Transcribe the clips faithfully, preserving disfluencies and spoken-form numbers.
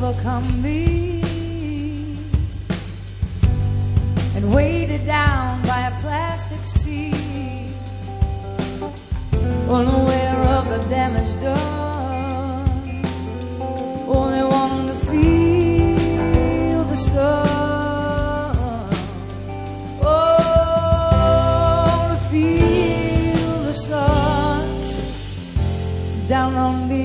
overcome me and weighted down by a plastic sea, unaware of the damage done, only wanting to feel the sun. Oh, to feel the sun down on me.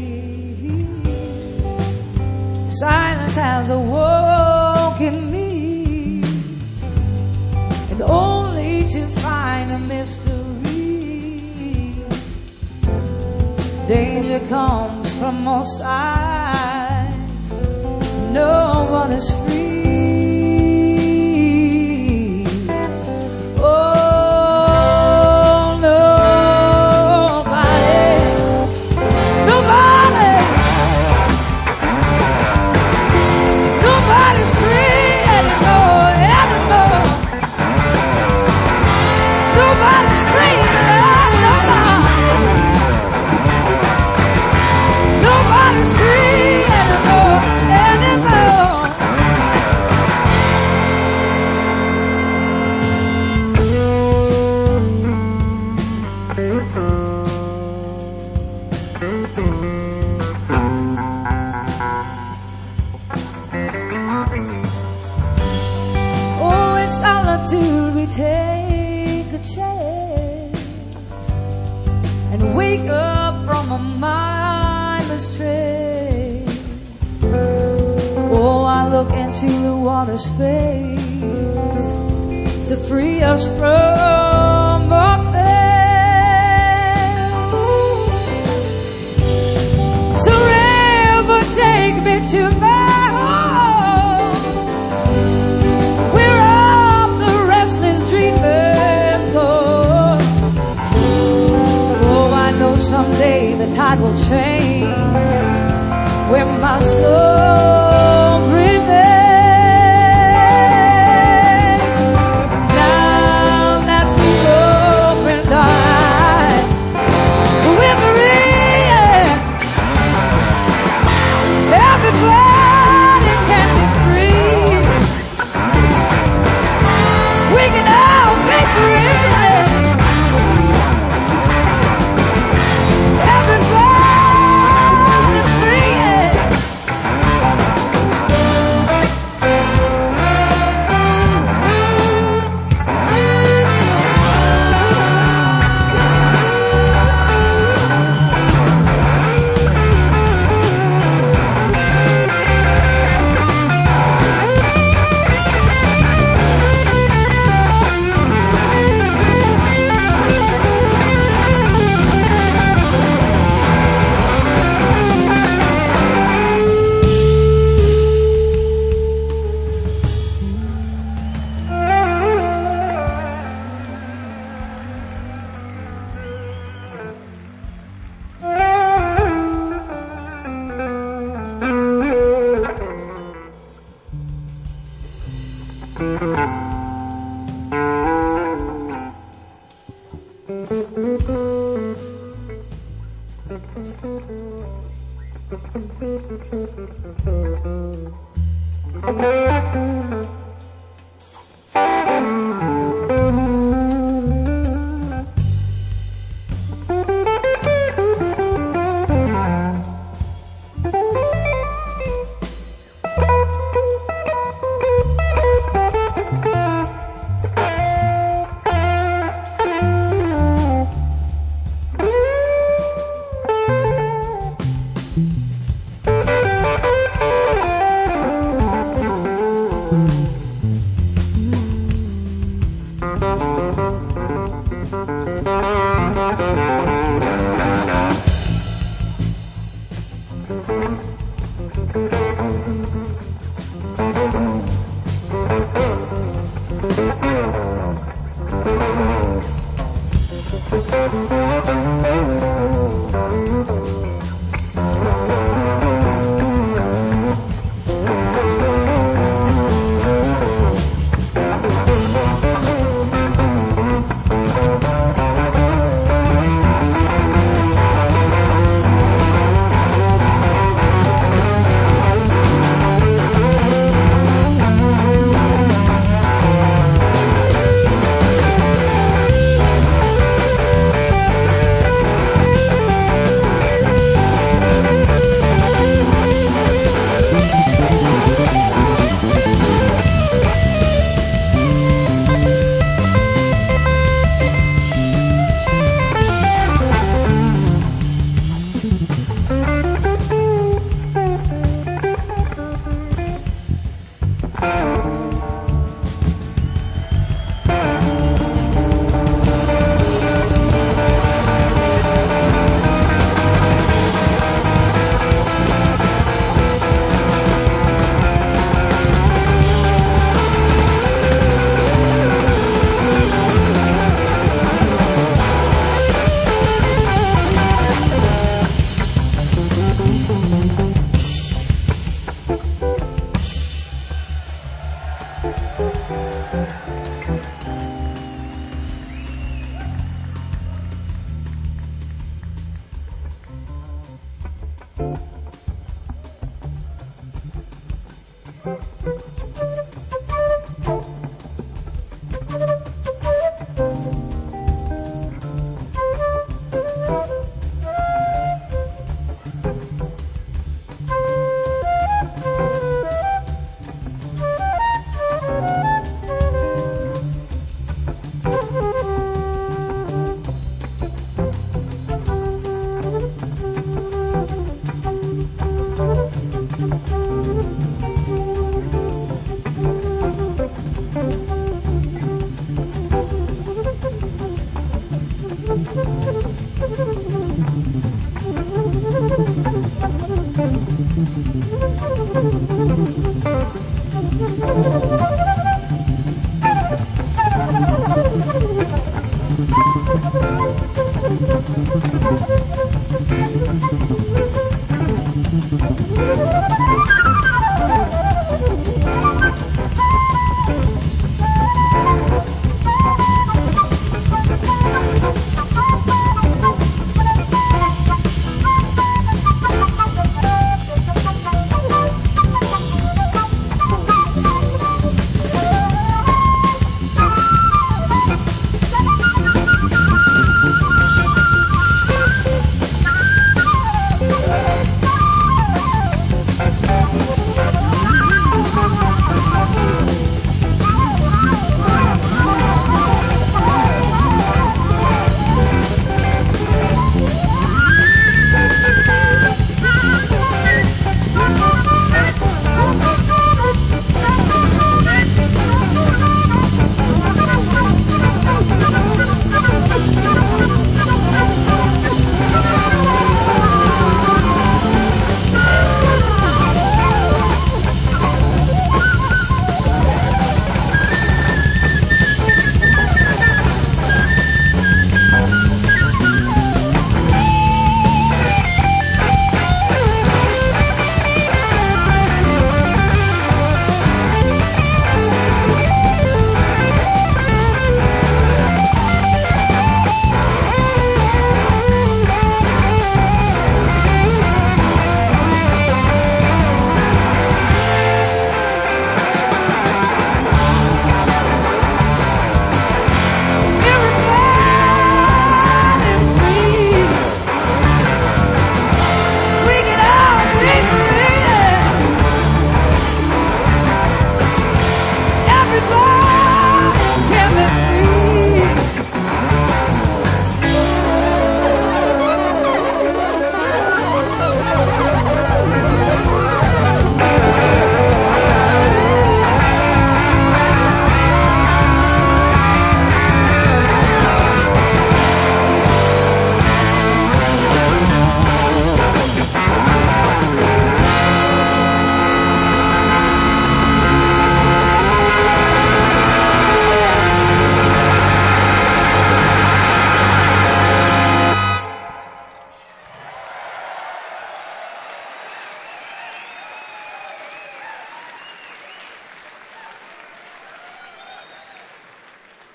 Silence has awoken me, and only to find a mystery. Danger comes from all sides, no one is free. Oh, nobody, nobody, nobody's free anymore, anymore. Nobody's free, no, no. Nobody's free anymore, anymore. Oh, in solitude we take a chance and wake up from a mindless trance. Oh, I look into the water's face to free us from our pain. So river, take me to my home, where all the restless dreamers go. Oh, I know someday the tide will change where my soul remains. Now that we've opened our eyes, we're free. Everybody can be free. We can all be free. Everybody's free. Mm-hmm. Thank you.